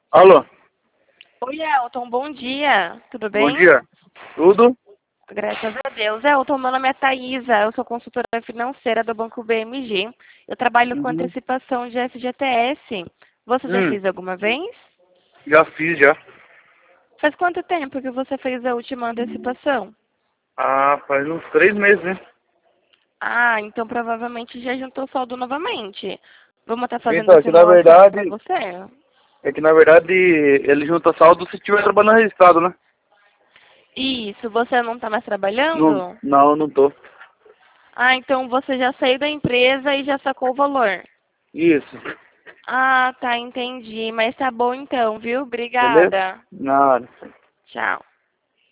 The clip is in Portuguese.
Alô, Oi, Elton, bom dia. Tudo bom bem? dia. Tudo? Graças a Deus. Elton, meu nome é Thaisa, eu sou consultora financeira do Banco BMG. Eu trabalho com Uhum. antecipação de FGTS. Você já Hum, fez alguma vez? já fiz já. Faz quanto tempo que você fez a última antecipação? Ah, faz uns 3 meses, né? Ah, então provavelmente já juntou o saldo novamente. Vamos estar fazendo Então, a é que na simulação para verdade, você? ele junta saldo se estiver trabalhando registrado, né? Isso, você não está mais Não, trabalhando? não, não tô. Ah, então você já saiu da empresa e já sacou o valor. Isso, Ah, tá, entendi. Mas tá bom então, viu? beleza? Obrigada. Nada. Tchau.